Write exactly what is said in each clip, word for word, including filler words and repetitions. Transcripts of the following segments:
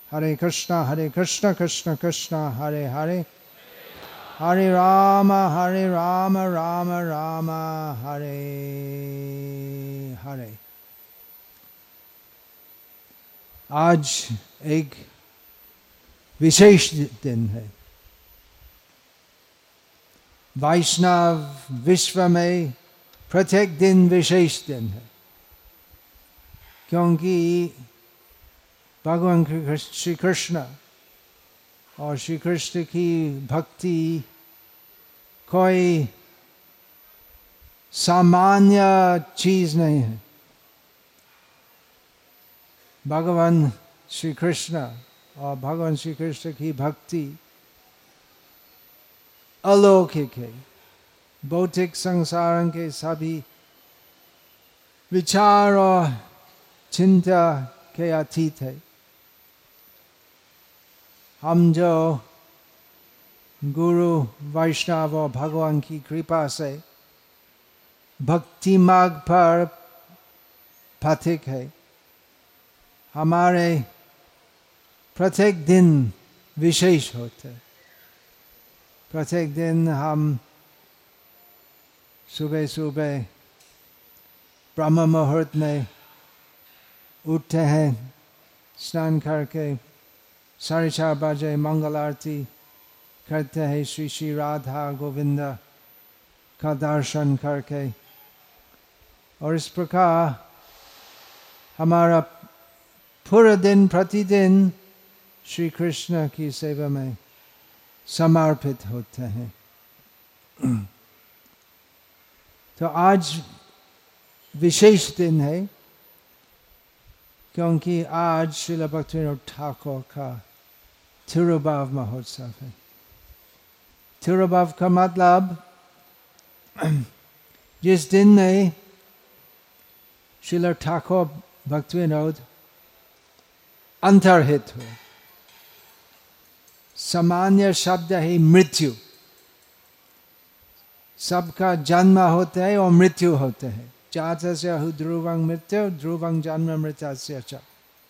Hare Krishna, Hare Krishna, Krishna Krishna, Hare Hare, Hare Rama, Hare Rama, Rama Rama, Hare Hare। आज एक विशेष दिन है। वैष्णव विश्व में प्रत्येक दिन विशेष दिन है, क्योंकि भगवान श्री कृष्ण और श्री कृष्ण की भक्ति कोई सामान्य चीज नहीं है। भगवान श्री कृष्ण और भगवान श्री कृष्ण की भक्ति अलौकिक है, भौतिक संसार के सभी विचार और चिंता के अतीत है। हम जो गुरु वैष्णव और भगवान की कृपा से भक्ति मार्ग पर पथिक है, हमारे प्रत्येक दिन विशेष होते। प्रत्येक दिन हम सुबह सुबह ब्रह्म मुहूर्त में उठते हैं, स्नान करके साढ़े चार बजे मंगल आरती करते हैं, श्री श्री राधा गोविंद का दर्शन करके, और इस प्रकार हमारा पूरा दिन प्रतिदिन श्री कृष्ण की सेवा में समर्पित होते हैं। तो आज विशेष दिन है, क्योंकि आज श्रील भक्तिविनोद ठाकुर का तिरुभाव महोत्सव है। तिरुभाव का मतलब जिस दिन में श्रील ठाकुर भक्तिविनोद अंतर्हित हुए। सामान्य शब्द है मृत्यु, सबका जन्म होता है और मृत्यु होते हैं। जातस्य ध्रुवं मृत्यु ध्रुवं जन्म मृतस्य च।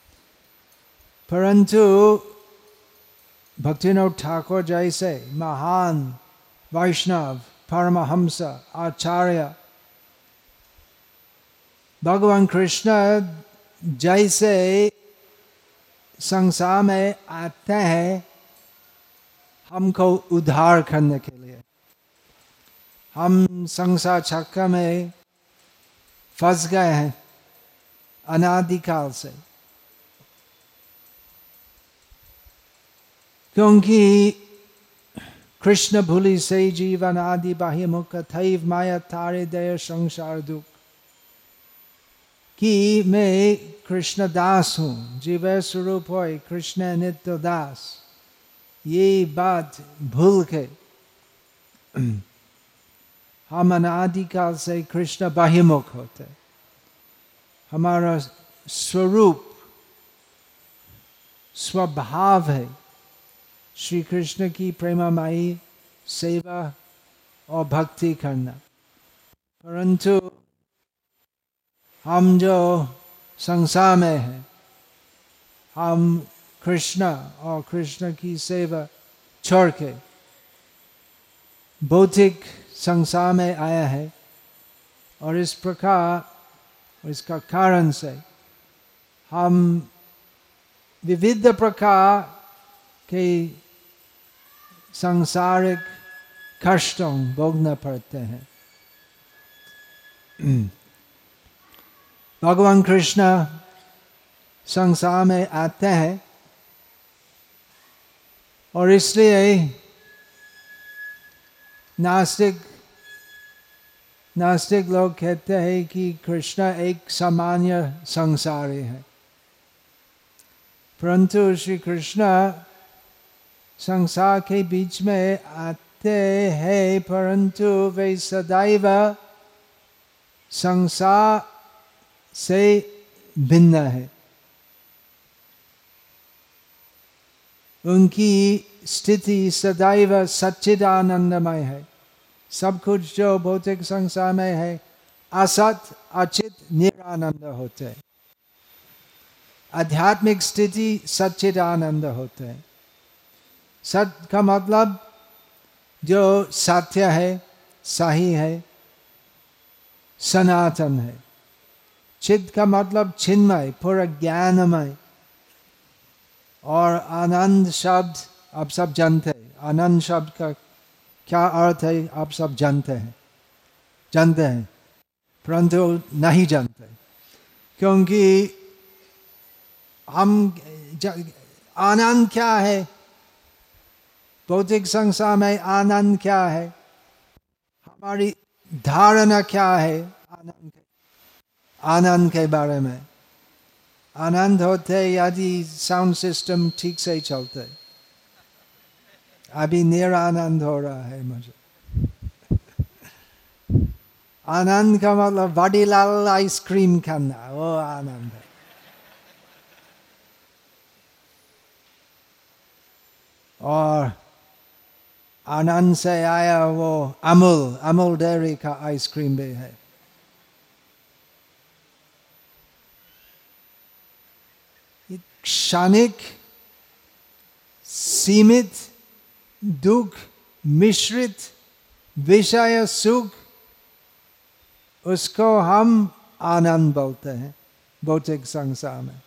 परंतु भक्तिविनोद ठाकुर जैसे महान वैष्णव परमहंस आचार्य, भगवान कृष्ण जैसे संसार में आते हैं हमको उद्धार करने के लिए। हम संसार चक्र में फंस गए हैं अनादिकाल से, क्योंकि कृष्ण भूलि से जीवन आदि बाह्य मुख थैव माया तारे दय संसार दुख। कि मैं कृष्ण दास हूँ, जीव स्वरूप हो कृष्ण नित्य दास, ये बात भूल के हम अनादिकाल से कृष्ण बाह्यमुख होते। हमारा स्वरूप स्वभाव है श्री कृष्ण की प्रेममयी सेवा और भक्ति करना। परंतु हम जो संसार में हैं, हम कृष्ण और कृष्ण की सेवा छोड़ के भौतिक संसार में आया है, और इस प्रकार इसका कारण से हम विविध प्रकार के सांसारिक कष्टों भोगना पड़ते हैं। भगवान कृष्ण संसार में आते हैं और इसलिए नास्तिक नास्तिक लोग कहते हैं कि कृष्ण एक सामान्य संसारी है। परंतु श्री कृष्ण संसार के बीच में आते हैं, परंतु वे सदैव संसार से भिन्न है। उनकी स्थिति सदैव सच्चिदानंदमय है। सब कुछ जो भौतिक संसार में है असत अचित निरानंद होते। आध्यात्मिक स्थिति सच्चिदानंद होते हैं। सत का मतलब जो सत्य है, सही है, सनातन है। चिद का मतलब चिन्मय, पूरा ज्ञानमय। और आनंद शब्द आप सब जानते हैं। आनंद शब्द का क्या अर्थ है आप सब जानते हैं जानते हैं परंतु नहीं जानते, क्योंकि हम आनंद क्या है, भौतिक संसार में आनंद क्या है, हमारी धारणा क्या है आनंद के आनंद के बारे में। आनंद होते यदि साउंड सिस्टम ठीक से चलते। अभी निरानंद हो रहा है मुझे। आनंद का मतलब वाडीलाल आइसक्रीम खाना, वो आनंद है। और आनंद से आया वो अमूल अमूल डेयरी का आइसक्रीम भी है। क्षणिक सीमित दुख मिश्रित विषय सुख, उसको हम आनंद बोलते हैं भौतिक संसार में।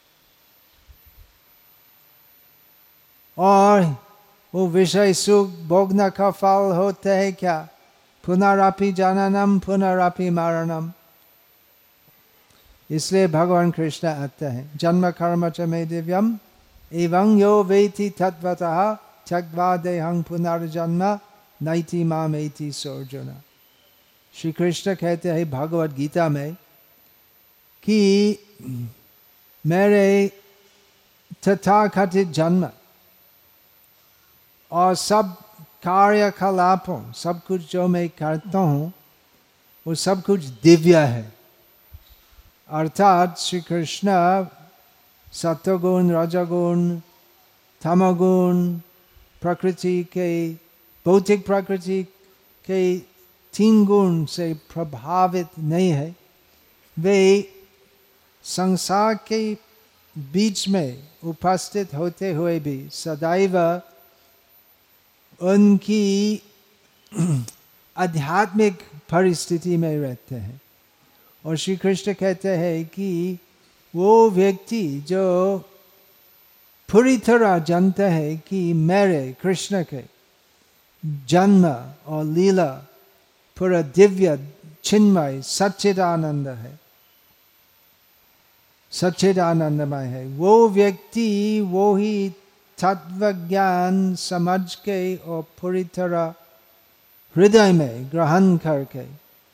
और वो विषय सुख भोगना का फल होते है क्या? पुनरापि जननम पुनरापि मरणम। इसलिए भगवान कृष्ण आते हैं, जन्म कर्म च मे दिव्यम एवं यो वेति तत्वतः त्यक्त्वा देहं पुनर्जन्म नैति मामेति सोऽर्जुन। श्री कृष्ण कहते हैं भगवद गीता में कि मेरे तथाकथित जन्म और सब कार्यकलापों, सब कुछ जो मैं करता हूँ वो सब कुछ दिव्य है। अर्थात श्री कृष्ण सत्वगुण रजगुण तमोगुण प्रकृति के भौतिक प्रकृति के तीन गुण से प्रभावित नहीं है। वे संसार के बीच में उपस्थित होते हुए भी सदैव उनकी आध्यात्मिक परिस्थिति में रहते हैं। और श्री कृष्ण कहते हैं कि वो व्यक्ति जो पूरी तरह जानते हैं कि मेरे कृष्ण के जन्म और लीला पूरा दिव्य चिन्मय सच्चिदानंद है, सच्चिदानंदमय है, वो व्यक्ति वो ही तत्व ज्ञान समझ के और पूरी तरह हृदय में ग्रहण करके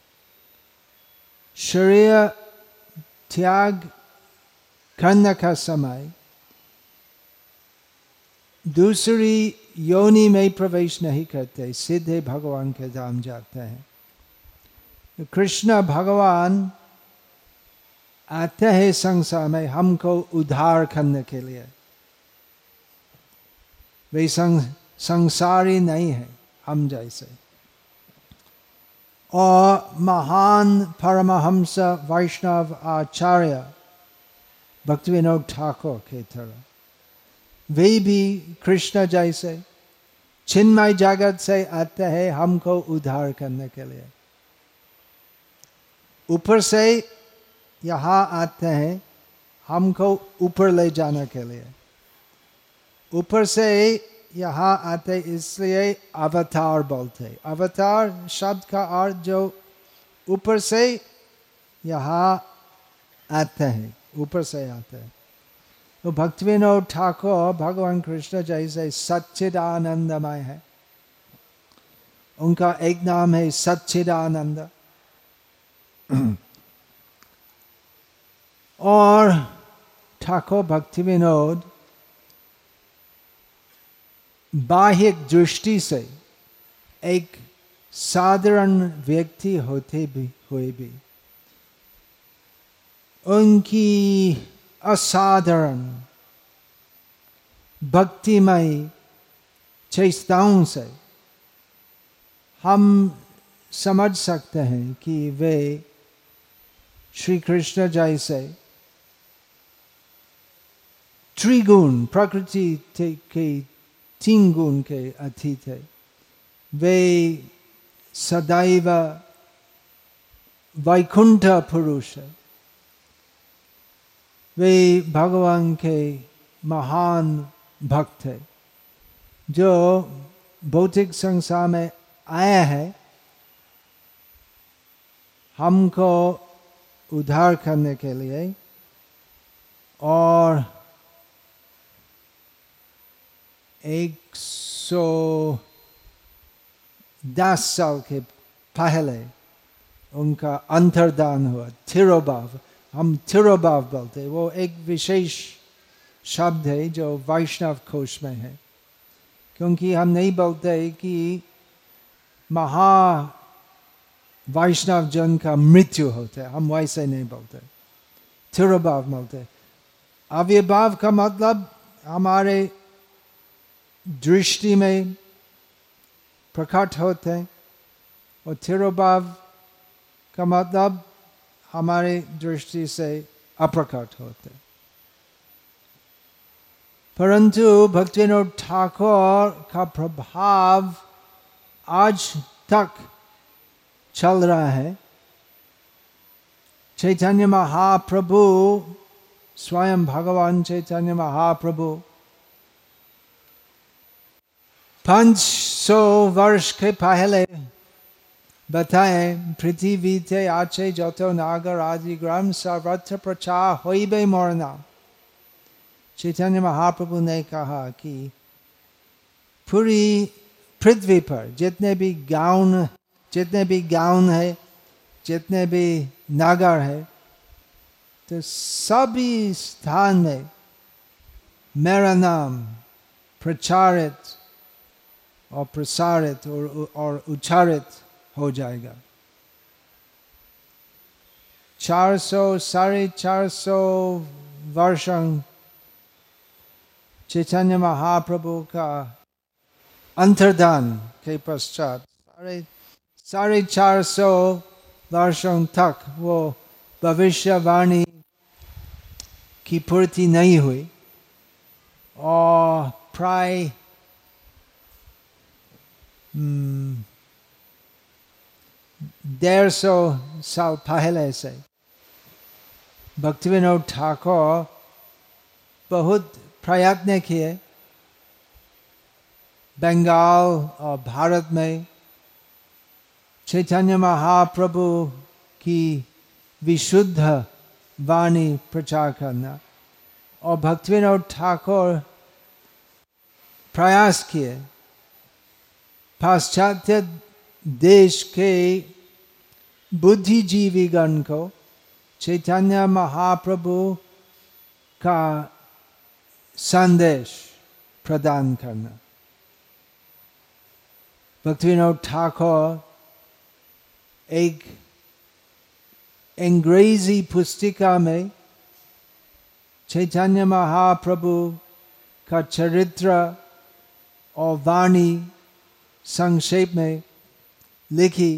शरीर त्याग करने का समय दूसरी योनि में प्रवेश नहीं करते, सीधे भगवान के धाम जाते हैं। कृष्ण भगवान आते हैं संसार में हमको उद्धार करने के लिए। वे संग, संसारी नहीं है हम जैसे। और महान परमहंस वैष्णव आचार्य भक्तिविनोद ठाकुर के तरह वे भी कृष्ण जैसे चिन्मय जगत से आते हैं हमको उद्धार करने के लिए। ऊपर से यहाँ आते हैं हमको ऊपर ले जाने के लिए। ऊपर से यहाँ आते इसलिए अवतार बोलते। अवतार शब्द का अर्थ जो ऊपर से यहाँ आते हैं, ऊपर से आते हैं। तो भक्तिविनोद ठाकुर भगवान कृष्ण जैसे सच्चिदानंदमय है। उनका एक नाम है सच्चिदानंद। और ठाकुर भक्तिविनोद बाह्य दृष्टि से एक साधारण व्यक्ति होते भी हुए भी उनकी असाधारण भक्तिमय चेष्टाओं से हम समझ सकते हैं कि वे श्री कृष्ण जैसे त्रिगुण प्रकृति के तीन गुण के अतीत है। वे सदैव वैकुंठ पुरुष है। वे भगवान के महान भक्त है जो भौतिक संसार में आया है हमको उद्धार करने के लिए। और एक सौ दस साल के पहले उनका अंतर्धान हुआ। तिरुभाव, हम तिरुभाव बोलते हैं, वो एक विशेष शब्द है जो वैष्णव कोश में है, क्योंकि हम नहीं बोलते कि महा वैष्णव जन का मृत्यु होता है, हम वैसे नहीं बोलते, तिरुभाव बोलते। आविर्भाव का मतलब हमारे दृष्टि में प्रकट होते हैं और तिरुभाव का मतलब हमारे दृष्टि से अप्रकट होते। परंतु भक्तिविनोद ठाकुर का प्रभाव आज तक चल रहा है। चैतन्य महाप्रभु, स्वयं भगवान चैतन्य महाप्रभु पांच सौ वर्ष के पहले बताए, पृथ्वी ते आचे जतो नागर आदि ग्राम सर्वत्र प्रचार होइबे मोर नाम। चैतन्य महाप्रभु ने कहा कि पूरी पृथ्वी पर जितने भी गांव जितने भी गांव है, जितने भी नगर है, तो सभी स्थान में मेरा नाम प्रचारित और प्रसारित और, और उच्चारित हो जाएगा। चार सौ साढ़े चार सौ वर्षों चैतन्य महाप्रभु का अंतर्धान के पश्चात साढ़े साढ़े चार सौ वर्षों तक वो भविष्यवाणी की पूर्ति नहीं हुई और प्राय डेढ़ सौ साल पहले से भक्तिविनोद ठाकुर बहुत प्रयत्न किए बंगाल और भारत में चैतन्य महाप्रभु की विशुद्ध वाणी प्रचार करना। और भक्तिविनोद ठाकुर प्रयास किए पाश्चात्य देश के बुद्धिजीवीगण को चैतन्य महाप्रभु का संदेश प्रदान करना। भक्तिविनोद ठाकुर एक अंग्रेजी पुस्तिका में चैतन्य महाप्रभु का चरित्र और वाणी संक्षेप में लिखी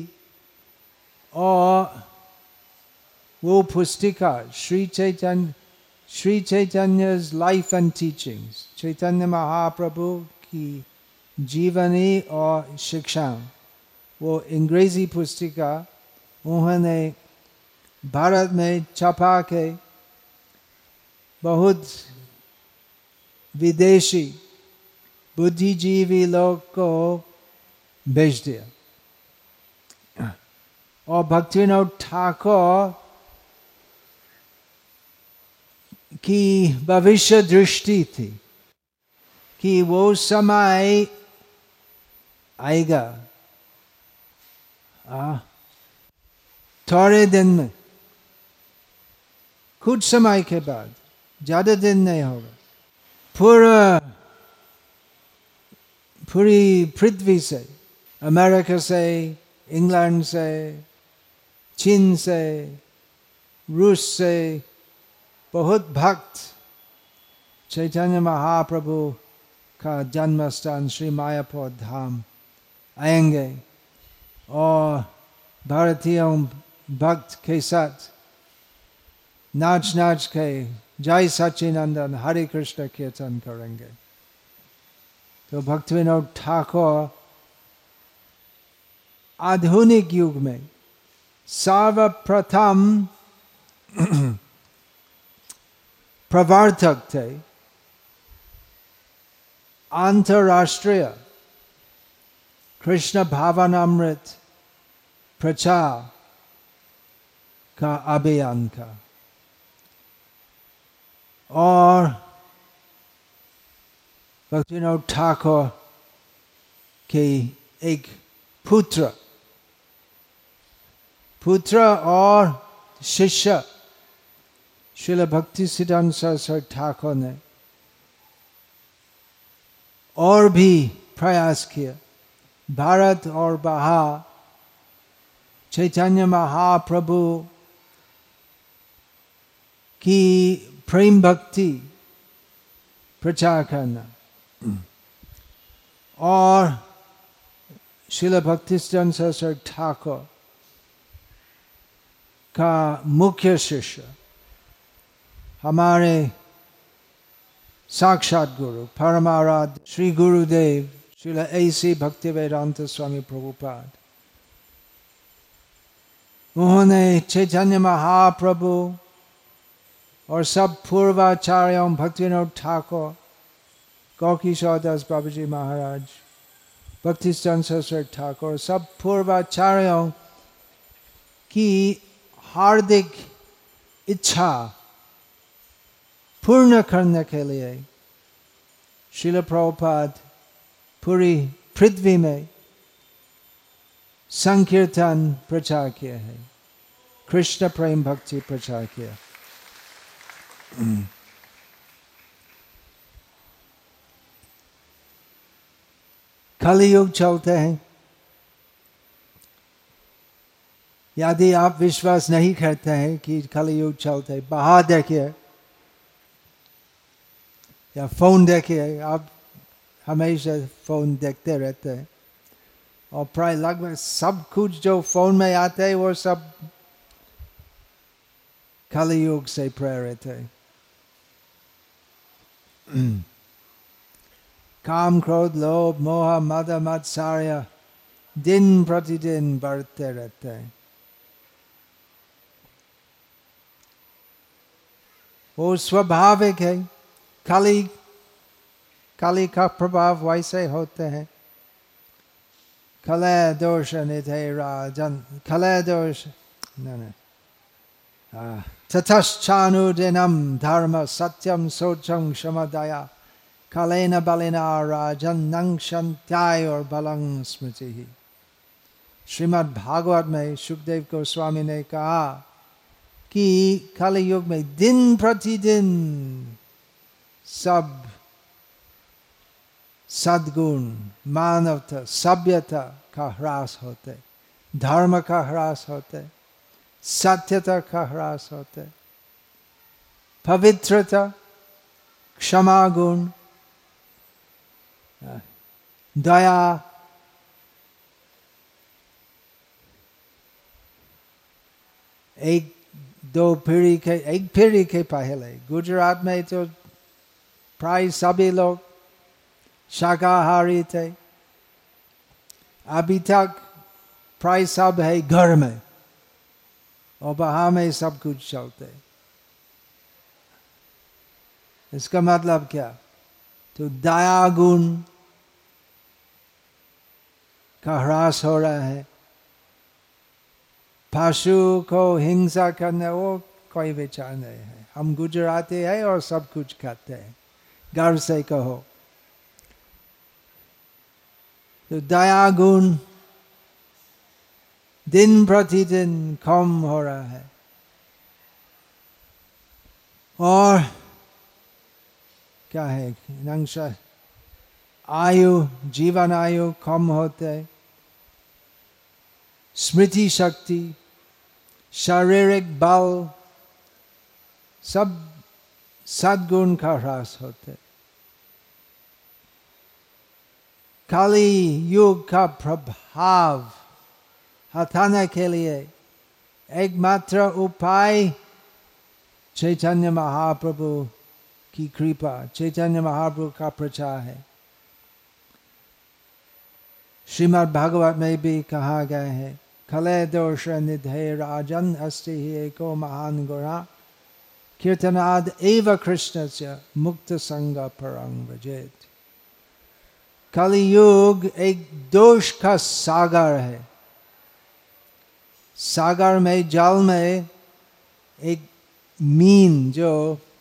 और वो पुस्तिका Shri Chaitanya Shri Chaitanya's life and teachings, Chaitanya Mahaprabhu की जीवनी और शिक्षा, वो अंग्रेजी पुस्तिका उन्होंने भारत में छपा के बहुत विदेशी बुद्धिजीवी लोग को भेज दिया। और भक्तिविनोद ठाकुर की भविष्य दृष्टि थी कि वो समय आएगा आ, थोड़े दिन में, कुछ समय के बाद, ज्यादा दिन नहीं होगा, पूरा पूरी पृथ्वी से, अमेरिका से, इंग्लैंड से, चीन से, रूस से बहुत भक्त चैतन्य महाप्रभु का जन्म स्थान श्री मायापुर धाम आएंगे और भारतीय भक्त के साथ नाच नाच के जय सच्चिदानंद हरे कृष्ण कीर्तन करेंगे। तो भक्तिविनोद ठाकुर आधुनिक युग में सर्वप्रथम प्रवर्तक थे अंतरराष्ट्रीय कृष्ण भावनामृत प्रचार का अभियान का। और भक्तिविनोद ठाकुर के एक पुत्र पुत्र और शिष्य श्रील भक्ति सिद्धांत सरस्वती ठाकुर ने और भी प्रयास किया। भारत और बाहर चैतन्य महाप्रभु की प्रेम भक्ति प्रचार करना और श्रील भक्ति सिद्धांत सरस्वती ठाकुर का मुख्य शिष्य हमारे साक्षात गुरु परमाराध्य श्री गुरुदेव श्रील ऐसी भक्ति वेदांत स्वामी प्रभुपाद, उन्होंने चैतन्य महाप्रभु और सब पूर्वाचार्यों भक्तिविनोद ठाकुर, गौरकिशोर दास बाबा जी महाराज, भक्ति सिद्धांत सरस्वती ठाकुर, सब पूर्वाचार्यों की हार्दिक इच्छा पूर्ण करने के लिए श्रील प्रभुपाद पूरी पृथ्वी में संकीर्तन प्रचार किया है, कृष्ण प्रेम भक्ति प्रचार किया। कलियुग चलते हैं। यदि आप विश्वास नहीं करते हैं कि कलियुग चलते हैं, बाहर देखिए या फोन देखिए, आप हमेशा फोन देखते रहते हैं और प्राय लगभग सब कुछ जो फोन में आते हैं वो सब कलियुग से प्रेरित है। काम क्रोध लोभ मोह मद मत्सर्य दिन प्रतिदिन बढ़ते रहते हैं। वो स्वाभाविक है, कली कली का प्रभाव वैसे होते हैं। कलय दोष निधे राजन कलय दोष न ततश्चानुदिनं धर्म सत्यम सोचम क्षमदया कलेन बलिना राजन नंक्षन्त्याय और बलं स्मृति। श्रीमद् भागवत में सुखदेव गोस्वामी ने कहा कि कलियुग में दिन प्रतिदिन सब सद्गुण मानवता सभ्यता का ह्रास होते, धर्म का ह्रास होते, सत्यता का ह्रास होते, पवित्रता क्षमा गुण दया एक दो पीढ़ी के एक पीढ़ी के पहले गुजरात में तो प्राय सभी लोग शाकाहारी थे। अभी तक प्राय सब है घर में और बाहर में सब कुछ चलते। इसका मतलब क्या? तो दया गुण का ह्रास हो रहा है। पशु को हिंसा करने वो कोई विचार नहीं है। हम गुजराती है और सब कुछ खाते हैं, गर्व से कहो। तो दया गुण दिन प्रतिदिन कम हो रहा है और क्या है नंक्षा आयु जीवन आयु कम होते, स्मृति शक्ति शारीरिक बल सब सद्गुण का ह्रास होते। कली युग का प्रभाव हटाने के लिए एकमात्र उपाय चैतन्य महाप्रभु की कृपा, चैतन्य महाप्रभु का प्रचार है। श्रीमद् भागवत में भी कहा गया है, खले दोष निधे राजन अस्ति ही एको महान गुणा कीर्तनाद एव कृष्णस्य मुक्त संग परं व्रजेत। कलियुग एक दोष का सागर है। सागर में, जल में एक मीन जो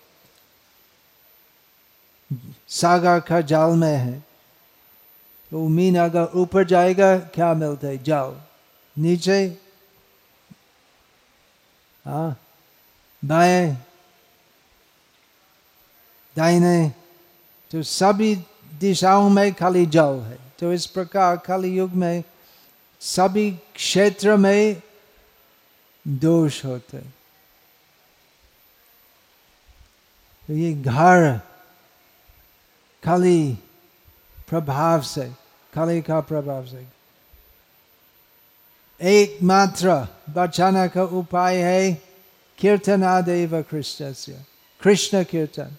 सागर का जल में है, तो मीन अगर ऊपर जाएगा क्या मिलता है? जल। नीचे हाँ दाएं दाहिने, तो सभी दिशाओं में खाली जल है। तो इस प्रकार कलि युग में सभी क्षेत्र में दोष होते। तो ये घर कलि प्रभाव से, कलि का प्रभाव से एकमात्र बचाने का उपाय है कीर्तनादेव कृष्णस्य, कृष्ण कीर्तन,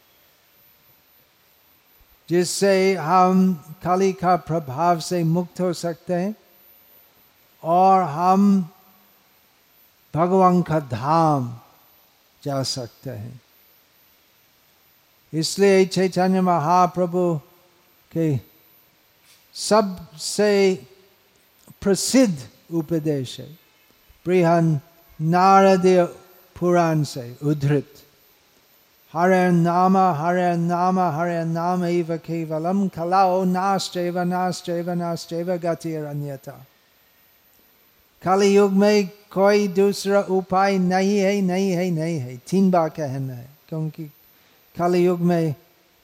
जिससे हम कलि का प्रभाव से मुक्त हो सकते हैं और हम भगवान का धाम जा सकते हैं। इसलिए चैतन्य महाप्रभु के सबसे प्रसिद्ध उपदेश है बृहन नारदीय पुराण से उद्धृत, हरे नाम हरे नाम हरे नाम एव केवलम कलौ नास्त्यैव नास्त्यैव नास्त्यैव गतिरन्यथा। कलि युग में कोई दूसरा उपाय नहीं है, नहीं है, नहीं है। तीन बार कहना है, क्योंकि कलि युग में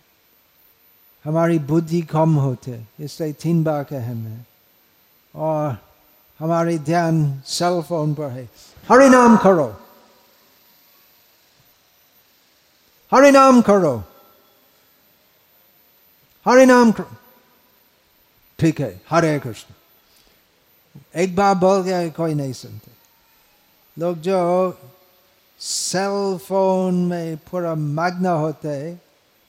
हमारी बुद्धि कम होते, इसलिए तीन बार कहना है। और हमारी ध्यान सेल फोन पर है। हरि नाम करो, हरि नाम करो, हरि नाम करो। ठीक है, हरे कृष्ण। एक बार बोल गया कोई नहीं सुनते। लोग जो सेल फोन में पूरा मग्न होते हैं,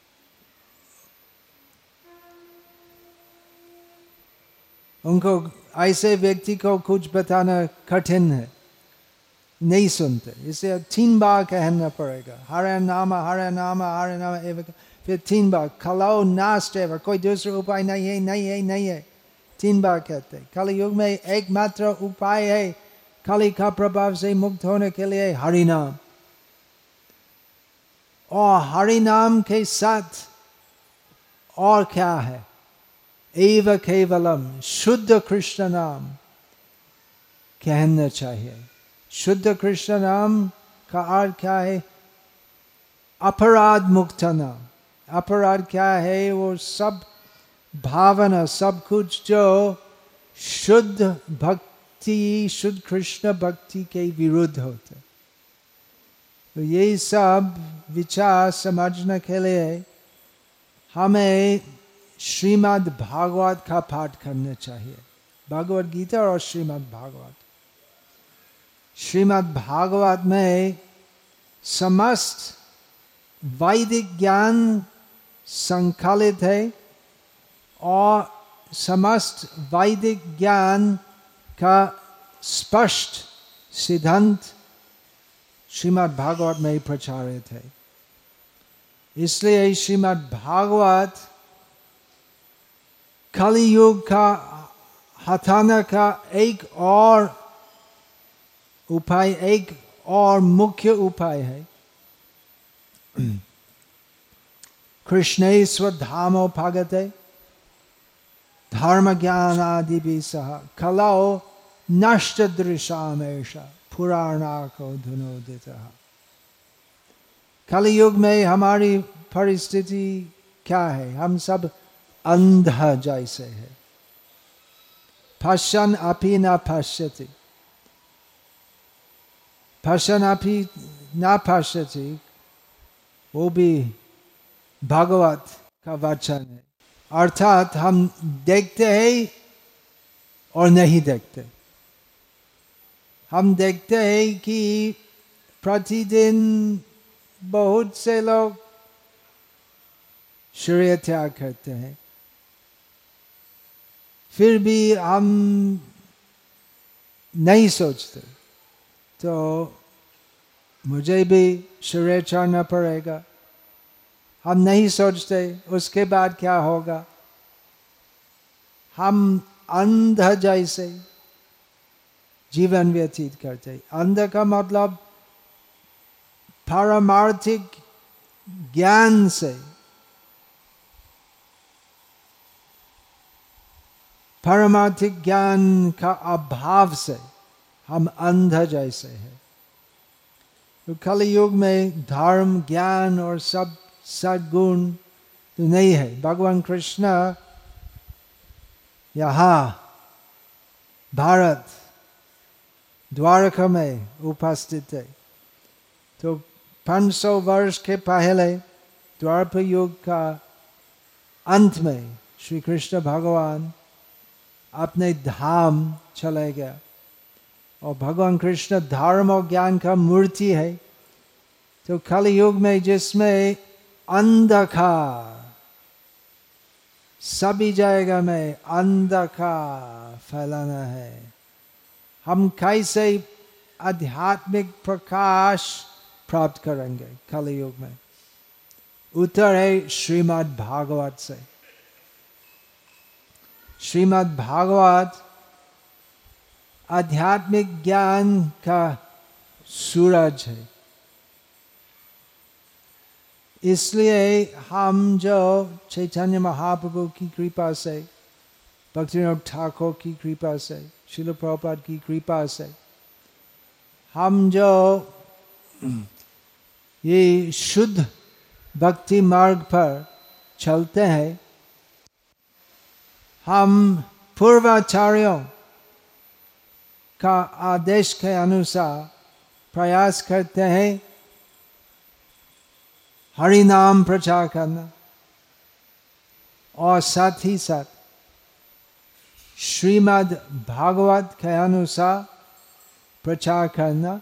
उनको ऐसे व्यक्ति को कुछ बताना कठिन है, नहीं सुनते। इसे तीन बार कहना पड़ेगा, हरे नाम हरे नाम हरे नाम एवं, फिर तीन बार कलौ नास्त्यैव, कोई दूसरा उपाय नहीं है, नहीं है, नहीं है, तीन बार कहते। कलि युग में एकमात्र उपाय है कलि का प्रभाव से मुक्त होने के लिए हरि नाम। और हरि नाम के साथ और क्या है? एव केवलम, शुद्ध कृष्ण नाम कहना चाहिए। शुद्ध कृष्ण नाम का अर्थ क्या है? अपराध मुक्त नाम। अपराध क्या है? वो सब भावना, सब कुछ जो शुद्ध भक्ति, शुद्ध कृष्ण भक्ति के विरुद्ध होते। तो ये सब विचार समझने के लिए हमें श्रीमद् भागवत का पाठ करना चाहिए। भगवद गीता और श्रीमद् भागवत। श्रीमद् भागवत में समस्त वैदिक ज्ञान संकलित है और समस्त वैदिक ज्ञान का स्पष्ट सिद्धांत श्रीमद् भागवत में प्रचारित है। इसलिए श्रीमद् भागवत कलि युग का हटाने का एक और उपाय, एक और मुख्य उपाय है। कृष्णे स्वधामोपगते धर्म ज्ञान आदि भी सह कलौ नष्ट दृशामेश पुराणाको धुनोदितः। कलि युग में हमारी परिस्थिति क्या है? हम सब अंधा जैसे है। पश्यन् अपि न पश्यति, पश्यन् अपि न पश्यति, वो भी भगवत का वचन है। अर्थात हम देखते हैं और नहीं देखते। हम देखते हैं कि प्रतिदिन बहुत से लोग शरीर त्याग करते हैं, फिर भी हम नहीं सोचते तो मुझे भी शरीर छोड़ना पड़ेगा। हम नहीं सोचते उसके बाद क्या होगा। हम अंध जैसे जीवन व्यतीत करते। अंध का मतलब पारमार्थिक ज्ञान से, पारमार्थिक ज्ञान का अभाव से हम अंध जैसे हैं। तो कलयुग में धर्म, ज्ञान और सब सद्गुण तो नहीं है। भगवान कृष्ण यहाँ भारत द्वारका में उपस्थित है। तो पाँच सौ वर्ष के पहले द्वापर युग का अंत में श्री कृष्ण भगवान अपने धाम चले गया। और भगवान कृष्ण धर्म और ज्ञान का मूर्ति है। तो कलयुग में जिसमें अंधकार सभी जगह में अंधकार फैलाना है, हम कैसे आध्यात्मिक प्रकाश प्राप्त करेंगे कलयुग में? उत्तर है श्रीमद् भागवत से। श्रीमद् भागवत आध्यात्मिक ज्ञान का सूरज है। इसलिए हम जो चैतन्य महाप्रभु की कृपा से, भक्तिविनोद ठाकुर की कृपा से, श्रील प्रभुपाद की कृपा से हम जो ये शुद्ध भक्ति मार्ग पर चलते हैं, हम पूर्वाचार्यों का आदेश के अनुसार प्रयास करते हैं हरि नाम प्रचार करना और साथ ही साथ श्रीमद् भागवत के अनुसार प्रचार करना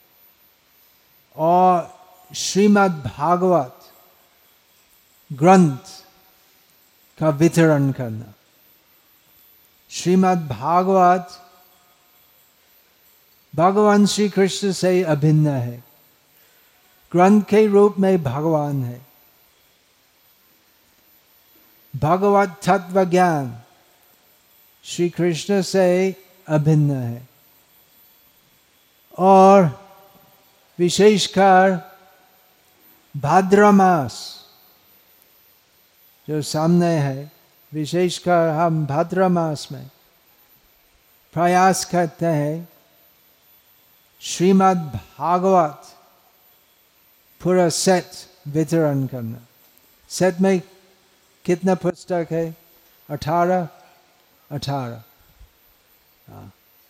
और श्रीमद् भागवत ग्रंथ का वितरण करना। श्रीमद् भागवत भगवान श्री कृष्ण से अभिन्न है, ग्रंथ के रूप में भगवान है। भगवत तत्व ज्ञान श्री कृष्ण से अभिन्न है। और विशेषकर भाद्र मास जो सामने है, विशेषकर हम भाद्र मास में प्रयास करते हैं श्रीमद् भागवत पूरा सेट वितरण करना। सेट में कितना पुस्तक है? अठारह अठारह हाँ।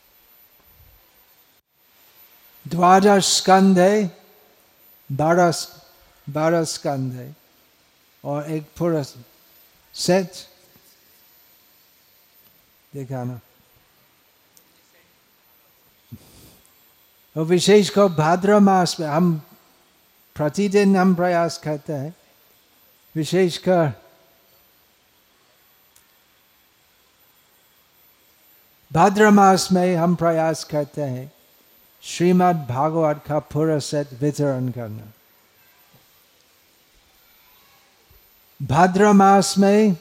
द्वादश स्कंद है, बारह बारह स्कंद है और एक पूरा सेट दिखाना। और विशेषकर भाद्र मास में हम प्रतिदिन हम प्रयास करते हैं, विशेषकर भाद्र मास में हम प्रयास करते हैं श्रीमद् भागवत का पूरा सेट वितरण करना। भाद्र मास में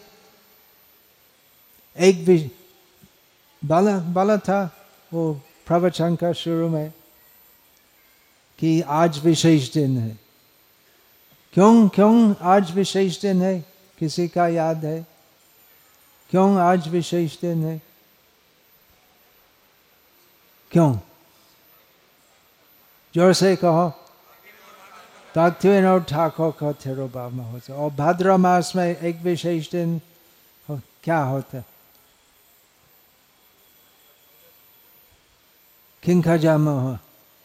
एक भी बाला बाला था वो प्रवचन का शुरू में कि आज विशेष दिन है। क्यों क्यों आज विशेष दिन है? किसी का याद है क्यों आज विशेष दिन है? क्यों? जोर से कहो। भक्तिविनोद ठाकुर का तिरुभाव महोत्सव। और भाद्र मास में एक विशेष दिन हो, क्या होता? किनका जन्म हो?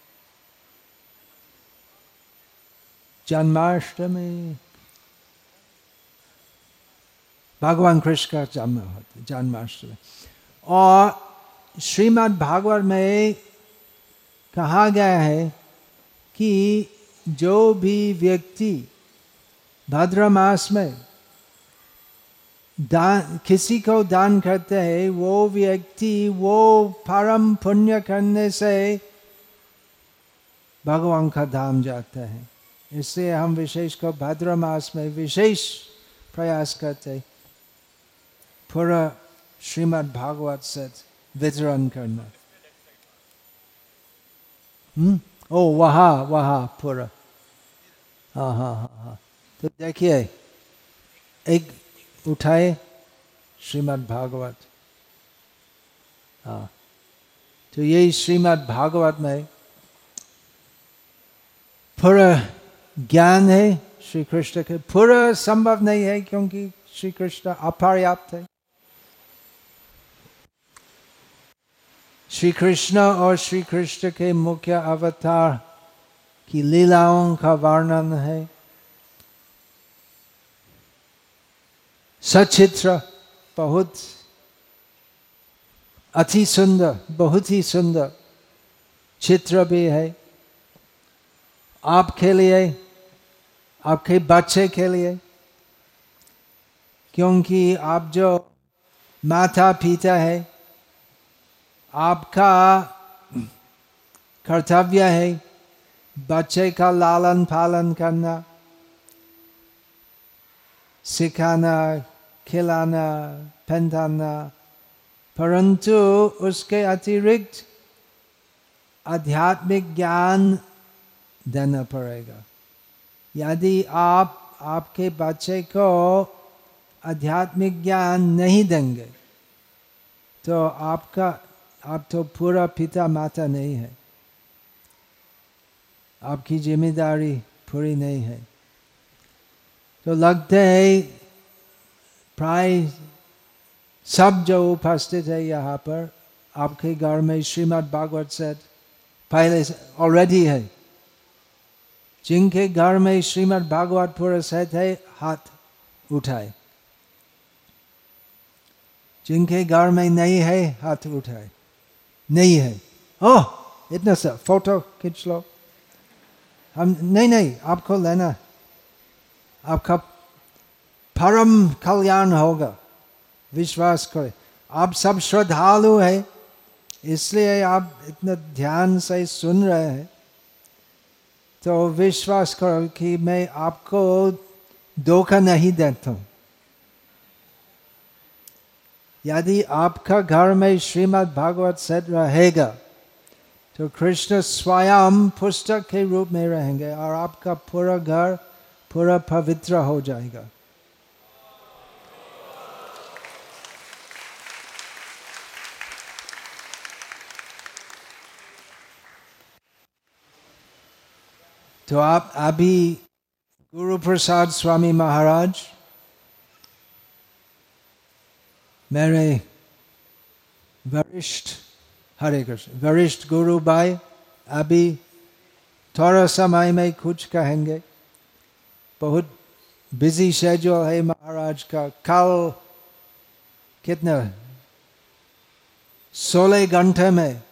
जन्माष्टमी। भगवान कृष्ण का जन्म होता जन्माष्टमी। और श्रीमद् भागवत में कहा गया है कि जो भी व्यक्ति भाद्र मास में दान किसी को दान करते हैं, वो व्यक्ति वो परम पुण्य करने से भगवान का धाम जाता है। इसलिए हम विशेष को भाद्र मास में विशेष प्रयास करते पूरा श्रीमद् भागवत से वितरण करना। हम्म ओ वहाँ वहाँ पूरा, हाँ हाँ हाँ हाँ। तो देखिए एक उठाए श्रीमद् भागवत, हाँ। तो यही श्रीमद् भागवत में पूरा ज्ञान है श्री कृष्ण के। पूरा संभव नहीं है क्योंकि श्री कृष्ण अपर्याप्त है। श्री कृष्ण और श्री कृष्ण के मुख्य अवतार की लीलाओं का वर्णन है। सचित्र, बहुत अति सुंदर, बहुत ही सुंदर चित्र भी है आपके लिए, आपके बच्चे के लिए। क्योंकि आप जो माता पिता है, आपका कर्तव्य है बच्चे का लालन पालन करना, सिखाना, खिलाना, पहनाना, परंतु उसके अतिरिक्त आध्यात्मिक ज्ञान देना पड़ेगा। यदि आप आपके बच्चे को आध्यात्मिक ज्ञान नहीं देंगे तो आपका आप तो पूरा पिता माता नहीं है, आपकी जिम्मेदारी पूरी नहीं है। तो लगते है प्राय सब जो उपस्थित है यहाँ पर, आपके घर में श्रीमद् भागवत सेट पहले से ऑलरेडी है। जिनके घर में श्रीमद् भागवत पूरा सेट है हाथ उठाए, जिनके घर में नहीं है हाथ उठाए। नहीं है, ओह इतना सा फोटो खींच लो। हम नहीं नहीं आपको लेना, आपका परम कल्याण होगा, विश्वास करें। आप सब श्रद्धालु है, इसलिए आप इतना ध्यान से सुन रहे हैं। तो विश्वास करो कि मैं आपको धोखा नहीं देता हूँ। यदि आपका घर में श्रीमद् भागवत सेट रहेगा तो कृष्ण स्वयं पुस्तक के रूप में रहेंगे और आपका पूरा घर पूरा पवित्र हो जाएगा। तो आप अभी गुरु प्रसाद स्वामी महाराज मेरे वरिष्ठ, हरे कृष्ण, वरिष्ठ गुरु भाई अभी थोड़ा समय में कुछ कहेंगे। बहुत बिजी शेड्यूल है महाराज का। कल कितना सोलह घंटे में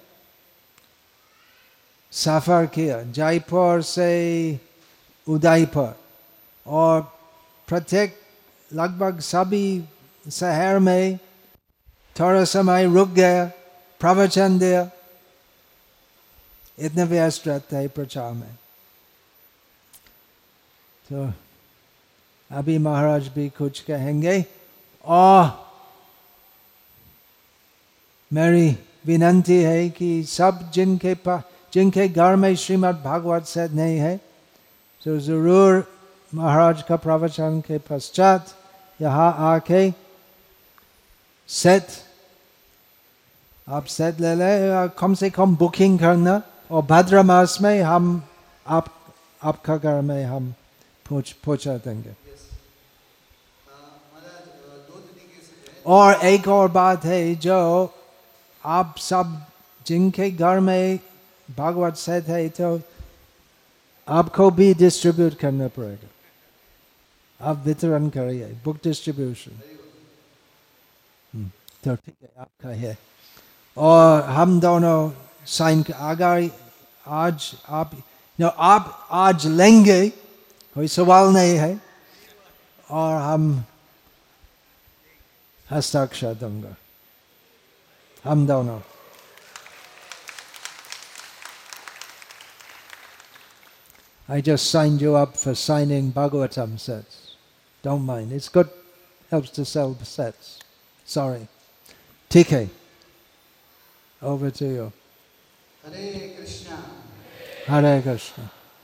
सफर किया जयपुर से उदयपुर, और प्रत्येक लगभग सभी शहर में थोड़ा समय रुक गया, प्रवचन दिया। इतना व्यस्त रहता है प्रचार में। तो अभी महाराज भी कुछ कहेंगे। और मेरी विनंती है कि सब जिनके पास जिनके घर में श्रीमद् भागवत सेट नहीं है तो जरूर महाराज का प्रवचन के पश्चात यहाँ आके सेट आप सेट ले ले, कम से कम बुकिंग करना। और भाद्र मास में हम आप आपका घर में हम पहुँच पहुँचा देंगे। और एक और बात है, जो आप सब जिनके घर में भागवत सेट है तो आपको भी डिस्ट्रीब्यूट करना पड़ेगा। आप वितरण करिए, बुक डिस्ट्रीब्यूशन। तो ठीक है, आपका है। और हम दोनों साइन अगर आज आप No, आप आज लेंगे, कोई सवाल नहीं है, और हम हस्ताक्षर दूंगा, हम दोनों. I just signed you up for signing Bhagavatam sets. Don't mind, it's good, helps to sell sets. Sorry. T K, over to you. Hare Krishna. Hare Krishna.